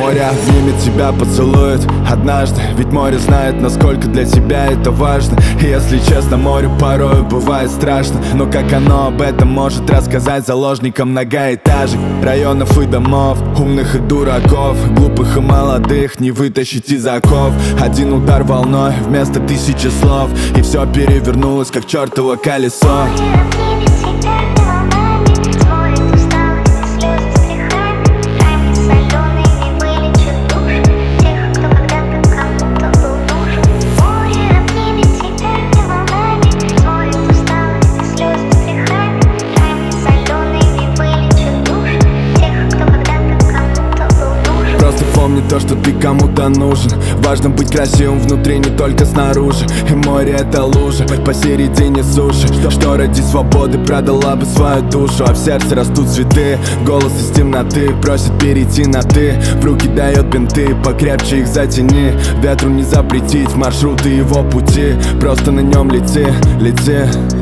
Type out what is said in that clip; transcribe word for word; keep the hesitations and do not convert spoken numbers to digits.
море обнимет тебя, поцелует однажды. Ведь море знает, насколько для тебя это важно. И если честно, морю порою бывает страшно, но как оно об этом может рассказать заложникам многоэтажек, районов и домов, умных и дураков, глупых и молодых не вытащить из оков. Один удар волной вместо тысячи слов, и все перевернулось, как чертово колесо. Помни то, что ты кому-то нужен. Важно быть красивым внутри, не только снаружи. И море — это лужа посередине суши, что, что ради свободы продала бы свою душу. А в сердце растут цветы, голос из темноты просит перейти на ты. В руки дает бинты, покрепче их затяни. Ветру не запретить маршруты его пути, просто на нем лети, лети.